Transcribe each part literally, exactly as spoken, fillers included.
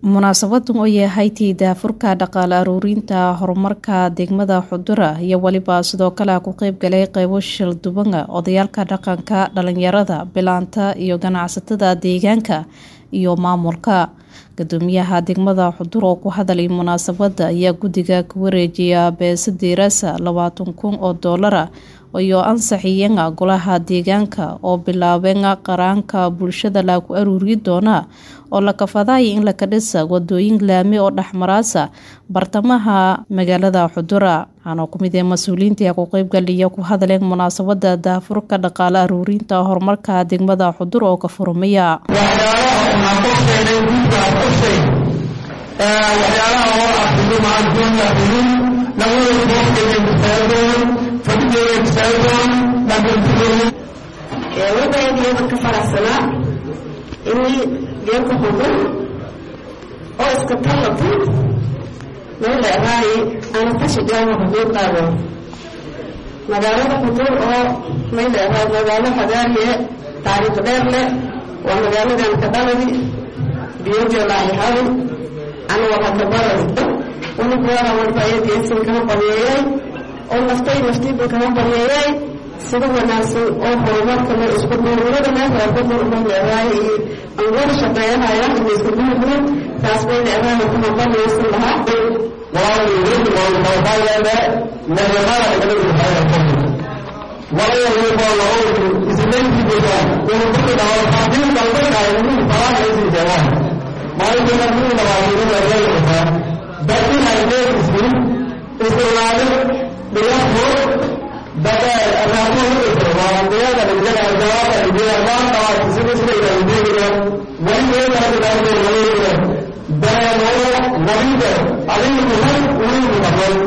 Munaasabaddan oo yahay daafurka dhaqaale aruurinta horumarka degmada Xudura iyo waliba sidoo kale ku qayb galay qaybo shil duubanga odayaalka dhaqanka dhalinyarada bilaanta iyo ganacsatada deegaanka iyo maamulka gudoomiyaha degmada Xudura oo ku hadalay munaasabadda ayaa gudiga ku wareejiya beesa diirasa labaatan kun oo doolar iyo ansaxiyeen golaha deegaanka oo bilaabeen qaranka bulshada lagu aruuri doona oo la kafaday in la ka dhisa wadooyin laami oo dhaxmaraasa bartamaha magaalada Xudura ana ku mid ah mas'uuliyiinta ku qayb galaya ku hadleen munaasabadda daafurka dhaqaale aruurinta horumarka degmada Xudura oo ka furmaya إني جيرك حضور أو إسكتلت ولا هاي أنا تشجع حضور قارئ مجالات حضور أو ما إذا هذا مجال حضاري تاريخ دارله ومجالات أنا كبلدي بيوجي الله يحاول أنا وقت بلد ونقول أنا والباقي يسمع كم بنياي أو نفتي نفتي بكم بنياي sida wanaagsan oo horumarka la isku duubada meesha ku duubanahay aan wada shaqeynaya in isku duubno taas bay leedahay kuma balaysan lahaa waa yiri waa mawduuca nabada kale u hayaan wala yiri waa islaan diidan oo ku dhaw fadil dalka ay u baahan yihiin jawaan maay dina ku dhaw yiri waa leeyahay dadku ay leeyihiin islaam bilaho bada أنا أقول وأنا أقول لك أنا أقول لك أنا أقول لك أنا أقول لك وين أنا أقول لك أنا أقول لك بدا نور وريد عليه كمان وريد كمان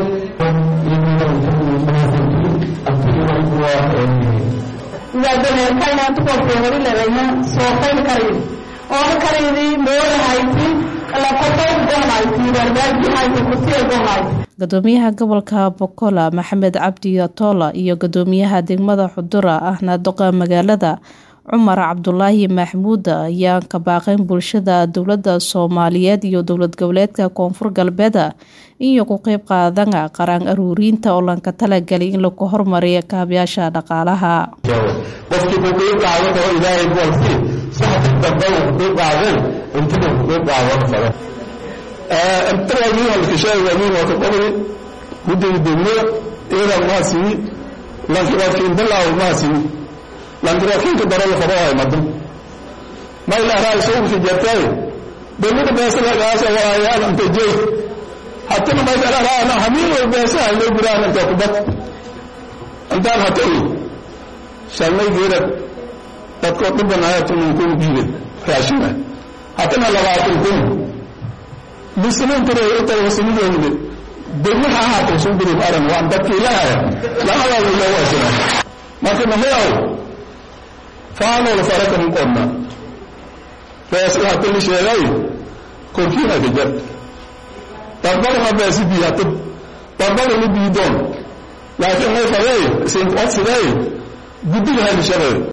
لكن كان أتوقع في هذه الليلة سوف يكرر أول كريمي مول هايتي لا كتير جون هايتي ولا هايتي كتير جون هايتي gudoomiyaha gobolka Bokola Maxamed Cabdi Tola iyo gudoomiyaha degmada Xudura ahna doqa magaalada Umar Cabdullaahi Maxmuud ayaa ka baaqeen bulshada dawladda Soomaaliyeed iyo dawlad goboleedka Koonfur Galbeed iyo ku qayb qaadan qaran aruurinta oo lanka talagalay in lagu horumariyo kaabayaasha dhaqaalaha qofkii ku qayb qaadan oo ilaahay go'aansi saxda dawlad ku qaadan intuu ku qaadan fara أنت أمين الكشاف أمين وتقبل بدي الدنيا إلى ماسي لكن لكن بلا وماسي لكن لكن تدرى الخبراء مدن ما إلا رأي سوق في جتاي بمن بيسأل الناس ورايا أنت جاي حتى ما يسأل أنا حميل وبيسأل لو برا أنت كبت أنت هتقول شلنا غيرك تذكر بناية من كل جيل راشنا حتى ما لغات الكل مسلم ترى أنت مسلم جانب دنيا حياته شو بدي أرن وان بكيلا لا لا ولا واسنا ما في مهيو فانا ولا فرق من قلنا فاسوا كل شيء لا كونكينا بجد تبغى ما بس بيهاتب تبغى اللي بيدون لكن ما فرق سين أصلاً بدي هذا الشيء